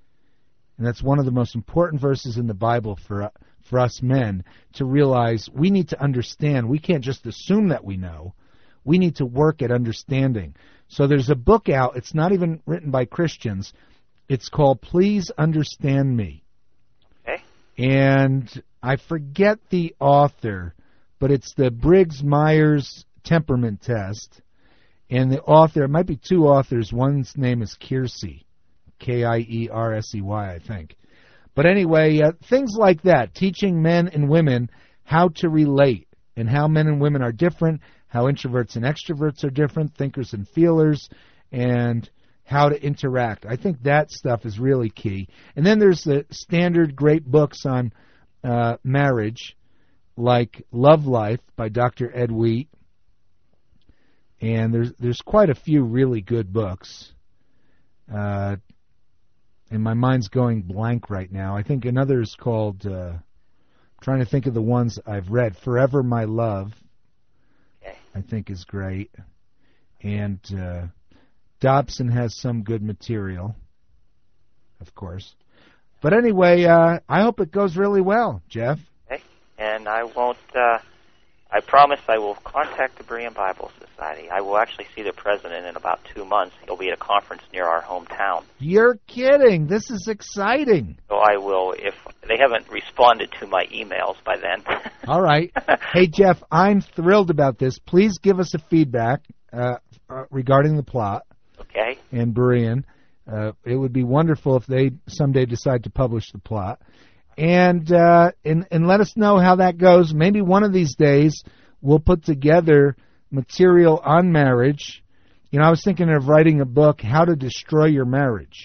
And that's one of the most important verses in the Bible for us men, to realize we need to understand. We can't just assume that we know. We need to work at understanding. So there's a book out. It's not even written by Christians. It's called Please Understand Me. Okay. And I forget the author, but it's the Briggs-Myers temperament test. And the author, it might be 2 authors. One's name is Keirsey. Kiersey, I think. But anyway, things like that, teaching men and women how to relate and how men and women are different, how introverts and extroverts are different, thinkers and feelers, and how to interact. I think that stuff is really key. And then there's the standard great books on marriage, like Love Life by Dr. Ed Wheat. And there's quite a few really good books. And my mind's going blank right now. I think another is called, trying to think of the ones I've read, Forever My Love, I think is great. And Dobson has some good material, of course. But anyway, I hope it goes really well, Jeff. Okay. And I won't, I promise I will contact the Berean Bible Society. I will actually see the president in about 2 months. He'll be at a conference near our hometown. You're kidding. This is exciting. So I will, if they haven't responded to my emails by then. All right. Hey, Jeff, I'm thrilled about this. Please give us a feedback regarding the plot. Okay. And Berean. It would be wonderful if they someday decide to publish the plot. And let us know how that goes. Maybe one of these days we'll put together material on marriage. You know, I was thinking of writing a book, How to Destroy Your Marriage.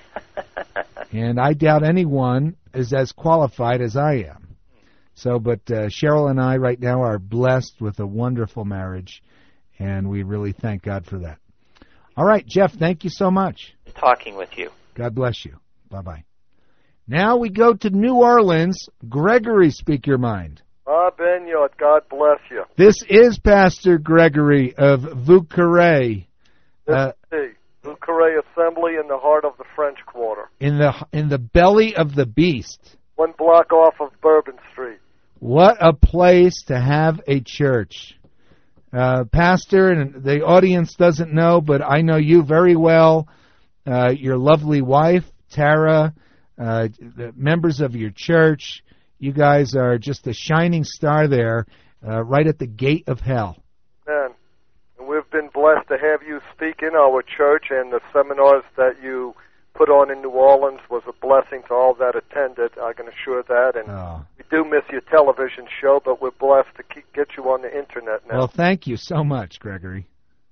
And I doubt anyone is as qualified as I am. So, but Cheryl and I right now are blessed with a wonderful marriage, and we really thank God for that. All right, Jeff, thank you so much. Talking with you. God bless you. Bye-bye. Now we go to New Orleans. Gregory, speak your mind. Benyard, God bless you. This is Pastor Gregory of Vauqueré. Vauqueré Assembly in the heart of the French Quarter. In the belly of the beast. 1 block off of Bourbon Street. What a place to have a church. Pastor, and the audience doesn't know, but I know you very well. Your lovely wife, Tara, the members of your church, you guys are just a shining star there, right at the gate of hell. Amen. And we've been blessed to have you speak in our church, and the seminars that you put on in New Orleans was a blessing to all that attended. I can assure that. And we do miss your television show, but we're blessed to get you on the Internet now. Well, thank you so much, Gregory.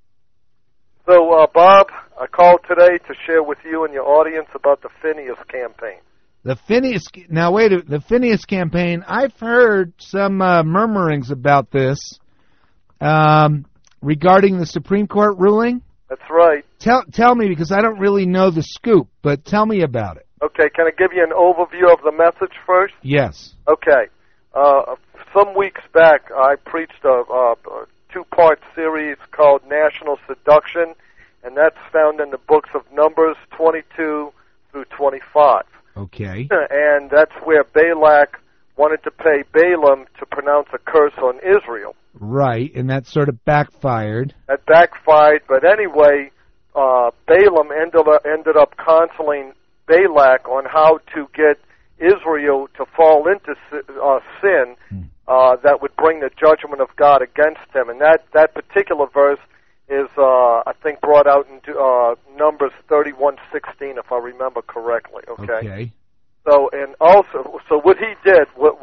So, Bob, I called today to share with you and your audience about the Phineas campaign. The Phineas campaign, I've heard some murmurings about this regarding the Supreme Court ruling. That's right. Tell me, because I don't really know the scoop, but tell me about it. Okay, can I give you an overview of the message first? Yes. Okay. Some weeks back, I preached a two-part series called National Seduction, and that's found in the books of Numbers 22 through 25. Okay. And that's where Balak wanted to pay Balaam to pronounce a curse on Israel. Right, and that sort of backfired. That backfired, but anyway, Balaam ended up counseling Balak on how to get Israel to fall into sin that would bring the judgment of God against him. And that particular verse is, I think, brought out in Numbers 31:16, if I remember correctly. Okay. So, and also, so what he did, what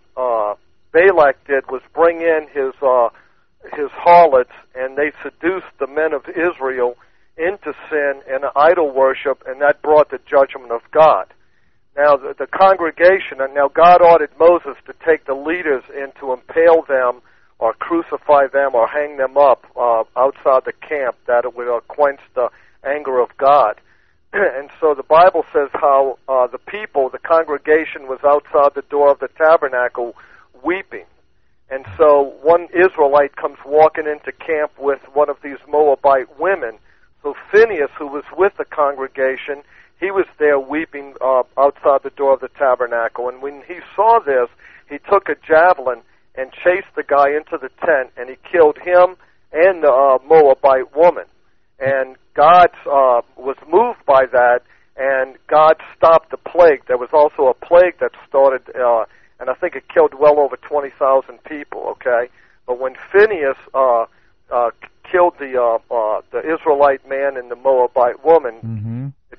Balak did, was bring in his harlots, and they seduced the men of Israel into sin and idol worship, and that brought the judgment of God. Now, the congregation, and now God ordered Moses to take the leaders and to impale them or crucify them or hang them up outside the camp, that it would quench the anger of God. And so the Bible says how the people, the congregation, was outside the door of the tabernacle weeping. And so one Israelite comes walking into camp with one of these Moabite women. So Phineas, who was with the congregation, he was there weeping outside the door of the tabernacle. And when he saw this, he took a javelin and chased the guy into the tent, and he killed him and the Moabite woman. And God was moved by that, and God stopped the plague. There was also a plague that started, and I think it killed well over 20,000 people, okay? But when Phineas killed the Israelite man and the Moabite woman, it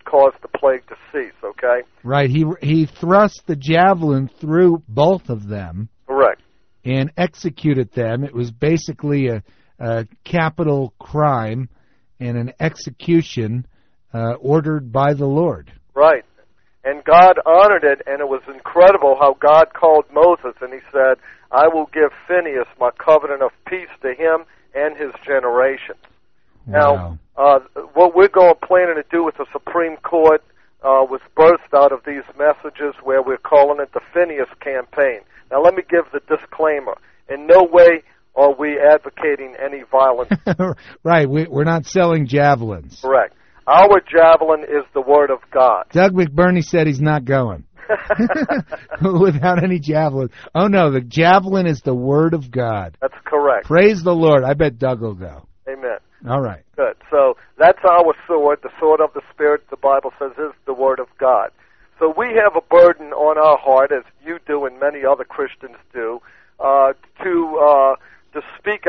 caused the plague to cease, okay? Right. He thrust the javelin through both of them. Correct. And executed them. It was basically a capital crime and an execution ordered by the Lord. Right. And God honored it, and it was incredible how God called Moses, and he said, I will give Phinehas my covenant of peace to him and his generations. Wow. Now, what we're planning to do with the Supreme Court was birthed out of these messages where we're calling it the Phinehas campaign. Now, let me give the disclaimer. In no way are we advocating any violence. Right. We're not selling javelins. Correct. Our javelin is the Word of God. Doug McBurney said he's not going without any javelin. Oh, no, the javelin is the Word of God. That's correct. Praise the Lord. I bet Doug will go. Amen. All right. Good. So that's our sword. The sword of the Spirit, the Bible says, is the Word of God. So we have a burden on our heart, as you do and many other Christians do, to speak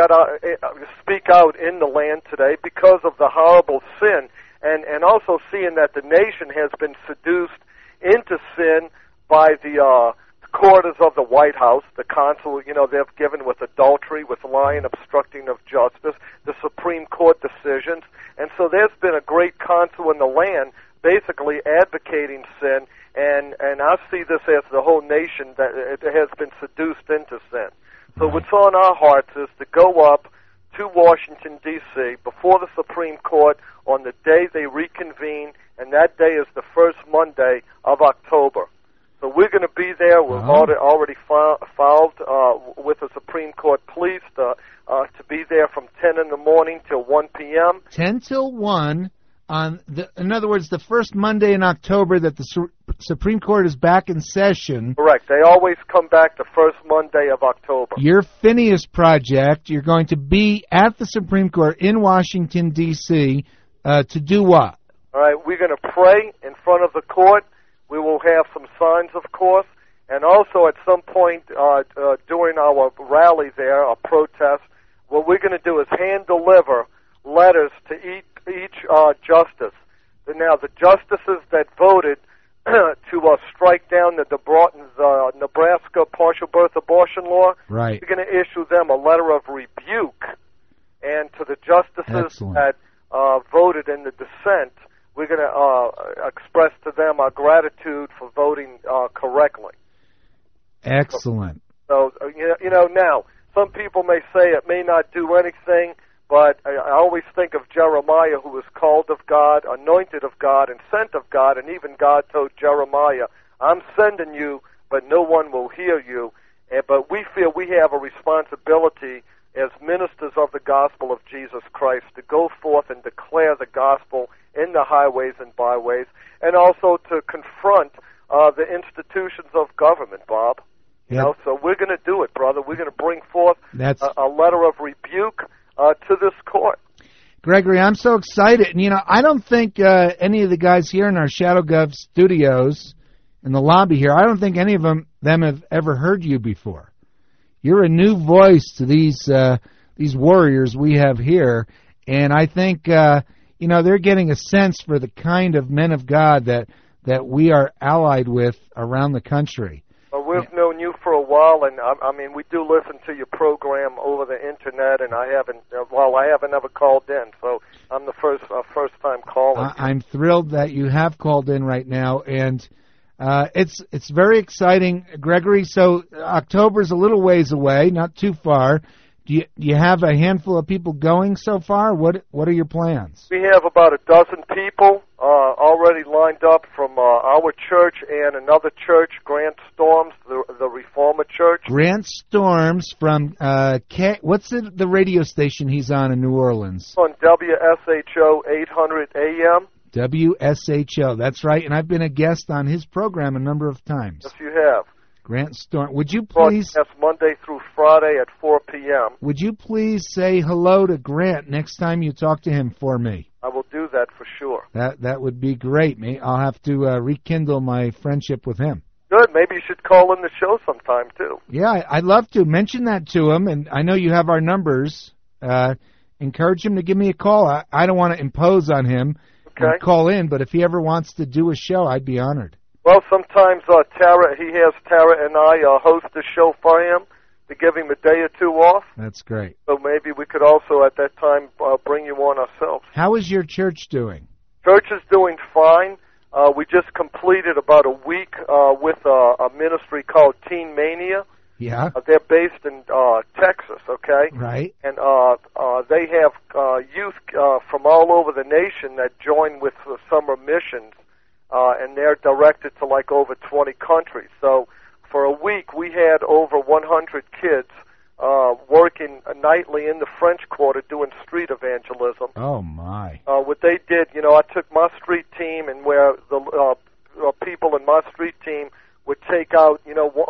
out in the land today because of the horrible sin, and also seeing that the nation has been seduced into sin by the quarters of the White House, the consul, they've given with adultery, with lying, obstructing of justice, the Supreme Court decisions, and so there's been a great consul in the land basically advocating sin, and I see this as the whole nation that it has been seduced into sin. So what's on our hearts is to go up to Washington, D.C., before the Supreme Court on the day they reconvene, and that day is the first Monday of October. So we're going to be there. We've already filed with the Supreme Court police to be there from 10 in the morning till 1 p.m. 10 till 1. In other words, the first Monday in October that the Supreme Court is back in session. Correct. They always come back the first Monday of October. Your Phinehas Project, you're going to be at the Supreme Court in Washington, D.C. To do what? All right. We're going to pray in front of the court. We will have some signs, of course. And also at some point during our rally there, our protest, what we're going to do is hand-deliver letters to each justice. Now, the justices that voted to strike down the Nebraska partial birth abortion law, right, we're going to issue them a letter of rebuke. And to the justices that voted in the dissent, we're going to express to them our gratitude for voting correctly. Excellent. So, now, some people may say it may not do anything, but I always think of Jeremiah, who was called of God, anointed of God, and sent of God, and even God told Jeremiah, I'm sending you, but no one will hear you. But we feel we have a responsibility as ministers of the gospel of Jesus Christ to go forth and declare the gospel in the highways and byways, and also to confront the institutions of government, Bob. So we're going to do it, brother. We're going to bring forth a letter of rebuke to this court. Gregory, I'm so excited. And, I don't think any of the guys here in our ShadowGov studios in the lobby here, I don't think any of them have ever heard you before. You're a new voice to these warriors we have here, and I think, they're getting a sense for the kind of men of God that we are allied with around the country. Well, we've known you for a while, and we do listen to your program over the internet, and I haven't ever called in, so I'm the first time caller. I'm thrilled that you have called in right now, and it's very exciting, Gregory. So October's a little ways away, not too far. Do you have a handful of people going so far? What are your plans? We have about a dozen people already lined up from our church and another church, Grant Storms, the Reformer Church. Grant Storms from what's the radio station he's on in New Orleans? On WSHO 800 AM. WSHO, that's right, and I've been a guest on his program a number of times. Yes, you have. Grant Storm, would you please... That's Monday through Friday at 4 p.m. Would you please say hello to Grant next time you talk to him for me? I will do that for sure. That would be great. I'll have to rekindle my friendship with him. Good. Maybe you should call in the show sometime, too. Yeah, I'd love to. Mention that to him, and I know you have our numbers. Encourage him to give me a call. I don't want to impose on him. Okay. call in, but if he ever wants to do a show, I'd be honored. Well, sometimes he has Tara and I host a show for him to give him a day or two off. That's great. So maybe we could also at that time bring you on ourselves. How is your church doing? Church is doing fine. We just completed about a week with a ministry called Teen Mania. Yeah. They're based in Texas, okay? Right. And they have youth from all over the nation that join with the summer missions, and they're directed to like over 20 countries. So for a week, we had over 100 kids working nightly in the French Quarter doing street evangelism. Oh, my. What they did, I took my street team, and where the people in my street team would take out,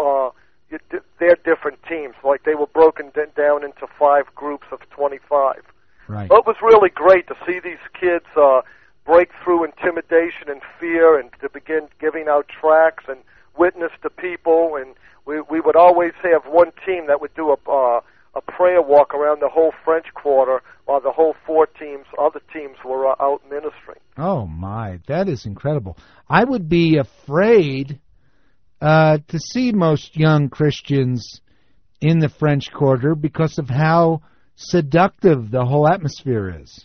their different teams. Like they were broken down into 5 groups of 25. Right. Well, it was really great to see these kids break through intimidation and fear and to begin giving out tracts and witness to people. And we would always have one team that would do a prayer walk around the whole French Quarter while the whole 4 other teams were out ministering. Oh, my. That is incredible. I would be afraid to see most young Christians in the French Quarter because of how seductive the whole atmosphere is.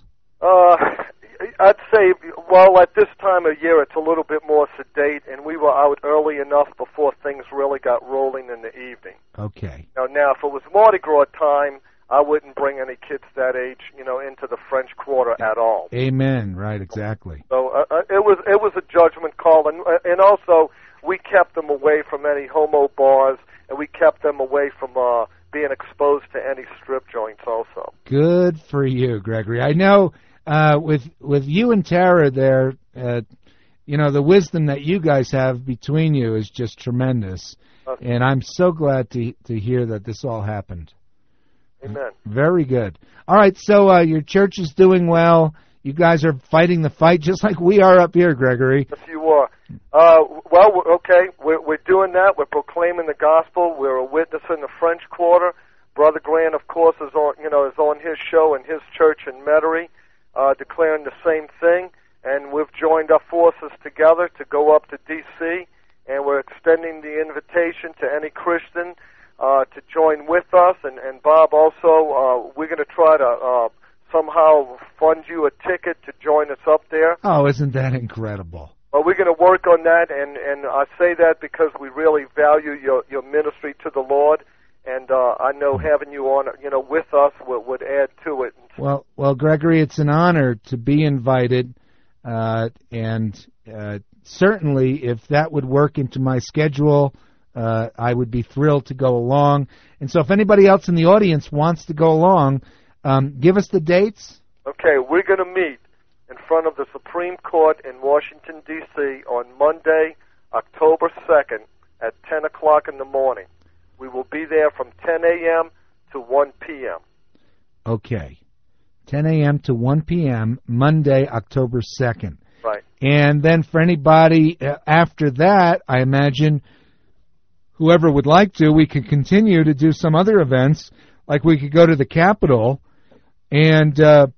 I'd say, well, at this time of year, it's a little bit more sedate, and we were out early enough before things really got rolling in the evening. Okay. Now, if it was Mardi Gras time, I wouldn't bring any kids that age, into the French Quarter at all. Amen. Right. Exactly. So it was a judgment call, and also we kept them away from any homo bars, and we kept them away from being exposed to any strip joints also. Good for you, Gregory. I know with you and Tara there, the wisdom that you guys have between you is just tremendous, and I'm so glad to hear that this all happened. Amen. Very good. All right, so your church is doing well. You guys are fighting the fight just like we are up here, Gregory. Yes, you are. Okay, we're doing that. We're proclaiming the gospel. We're a witness in the French Quarter. Brother Grant, of course, is on his show in his church in Metairie, declaring the same thing. And we've joined our forces together to go up to D.C., and we're extending the invitation to any Christian to join with us. And Bob, also, we're going to try to somehow fund you a ticket to join us up there. Oh, isn't that incredible? Well, we're going to work on that, and I say that because we really value your ministry to the Lord, and I know having you on, with us would add to it. Well, Gregory, it's an honor to be invited, and certainly if that would work into my schedule, I would be thrilled to go along. And so if anybody else in the audience wants to go along, give us the dates. Okay, we're going to meet in front of the Supreme Court in Washington, D.C. on Monday, October 2nd at 10 o'clock in the morning. We will be there from 10 a.m. to 1 p.m. Okay. 10 a.m. to 1 p.m., Monday, October 2nd. Right. And then for anybody after that, I imagine, whoever would like to, we could continue to do some other events, like we could go to the Capitol and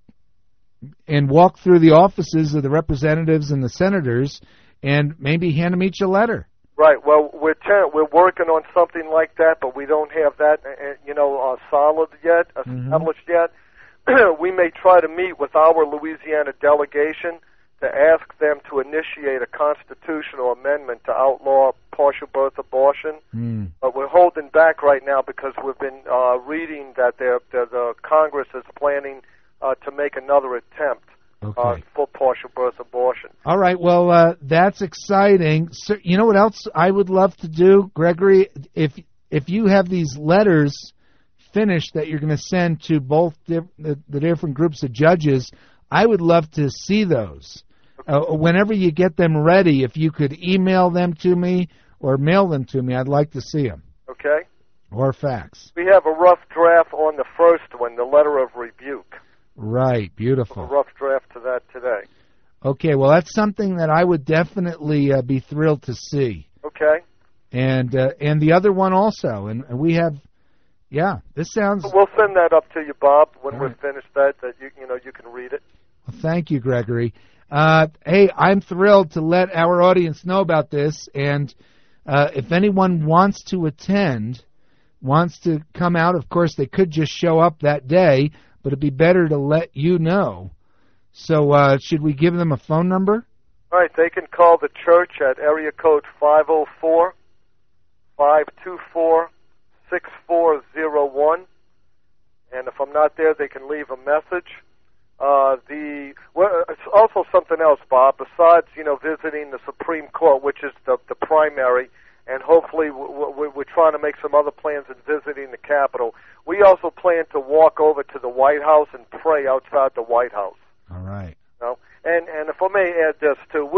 walk through the offices of the representatives and the senators and maybe hand them each a letter. Right. Well, we're working on something like that, but we don't have that, solid yet, established yet. We may try to meet with our Louisiana delegation to ask them to initiate a constitutional amendment to outlaw partial birth abortion. But we're holding back right now because we've been reading that the Congress is planning to make another attempt for partial birth abortion. All right, well, that's exciting. So, you know what else I would love to do, Gregory? If you have these letters finished that you're going to send to both the different groups of judges, I would love to see those. Whenever you get them ready, if you could email them to me or mail them to me, I'd like to see them. Okay. Or fax. We have a rough draft on the first one, the letter of rebuke. Right, beautiful. A rough draft to that today. Okay, well, that's something that I would definitely be thrilled to see. Okay. And the other one also, and we have, this sounds. We'll send that up to you, Bob, when we've finished that you can read it. Well, thank you, Gregory. Hey, I'm thrilled to let our audience know about this, and if anyone wants to attend, wants to come out, of course, they could just show up that day, but it'd be better to let you know. So should we give them a phone number? All right, they can call the church at area code 504-524-6401, and if I'm not there, they can leave a message. It's also something else, Bob, besides, visiting the Supreme Court, which is the primary, and hopefully we're trying to make some other plans in visiting the Capitol. We also plan to walk over to the White House and pray outside the White House. All right. And if I may add this, too,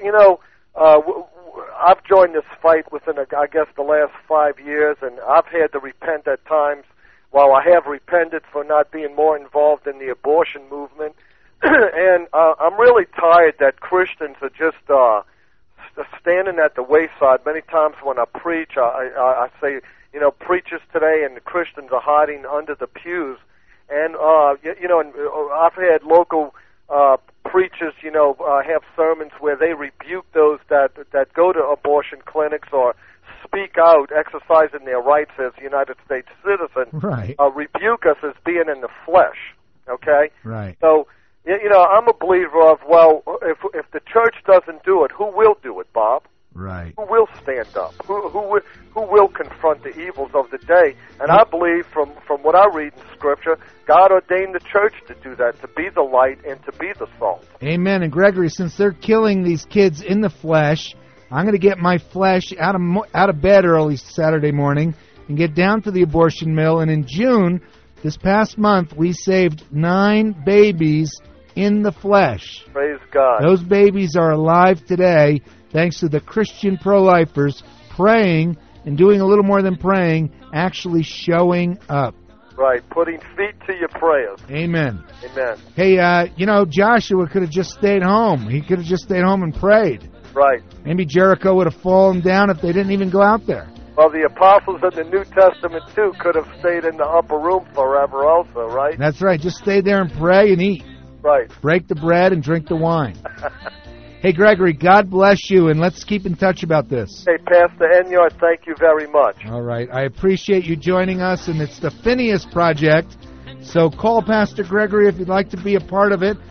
I've joined this fight within, I guess, the last 5 years, and I've had to repent at times. While I have repented for not being more involved in the abortion movement, and I'm really tired that Christians are just standing at the wayside. Many times when I preach, I say, preachers today and the Christians are hiding under the pews. And, and I've had local preachers, have sermons where they rebuke those that go to abortion clinics or speak out, exercising their rights as United States citizens. Right. Rebuke us as being in the flesh. Okay. Right. So, I'm a believer of, if the church doesn't do it, who will do it, Bob? Right. Who will stand up? Who will confront the evils of the day? And I believe, from what I read in Scripture, God ordained the church to do that, to be the light and to be the salt. Amen. And Gregory, since they're killing these kids in the flesh, I'm going to get my flesh out of bed early Saturday morning and get down to the abortion mill. And in June, this past month, we saved 9 babies in the flesh. Praise God. Those babies are alive today thanks to the Christian pro-lifers praying and doing a little more than praying, actually showing up. Right, putting feet to your prayers. Amen. Amen. Hey, Joshua could have just stayed home. He could have just stayed home and prayed. Right. Maybe Jericho would have fallen down if they didn't even go out there. Well, the apostles in the New Testament, too, could have stayed in the upper room forever also, right? That's right. Just stay there and pray and eat. Right. Break the bread and drink the wine. Hey, Gregory, God bless you, and let's keep in touch about this. Hey, Pastor Enyart, thank you very much. All right. I appreciate you joining us, and it's the Phineas Project. So call Pastor Gregory if you'd like to be a part of it,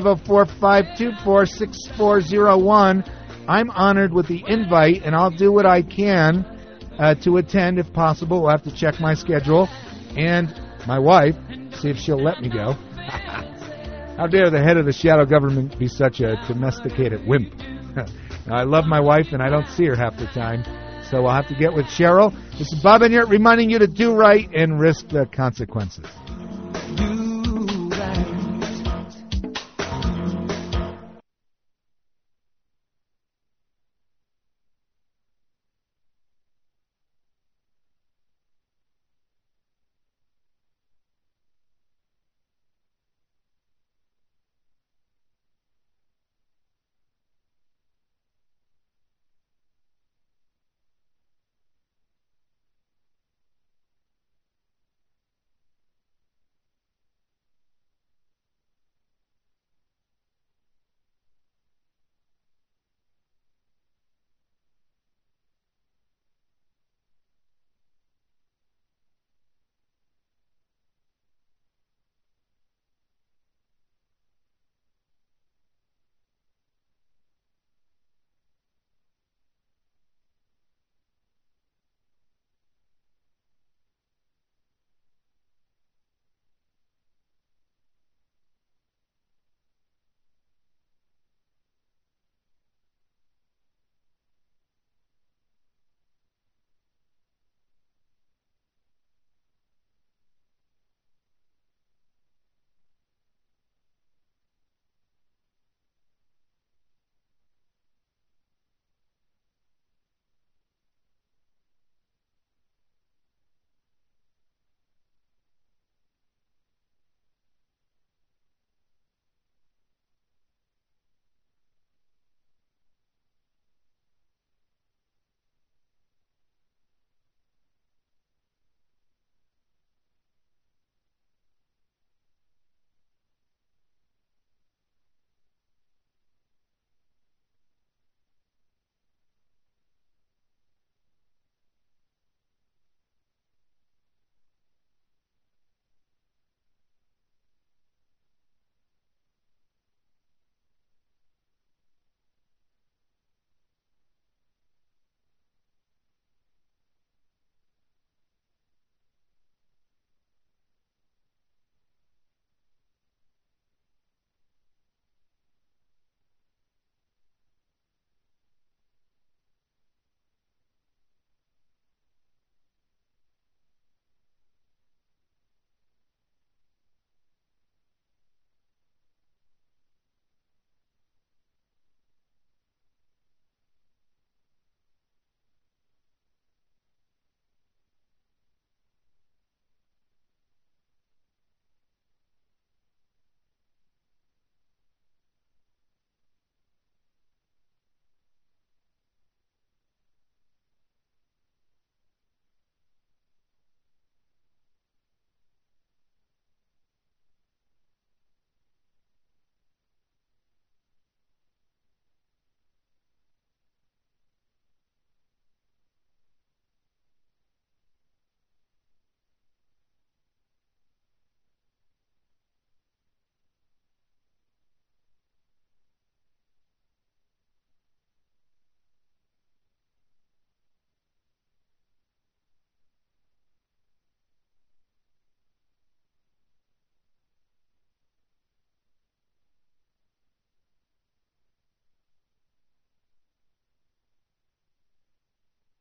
504-524-6401. I'm honored with the invite, and I'll do what I can to attend if possible. We'll have to check my schedule. And my wife, see if she'll let me go. How dare the head of the shadow government be such a domesticated wimp? I love my wife, and I don't see her half the time. So I'll have to get with Cheryl. This is Bob Enyart reminding you to do right and risk the consequences.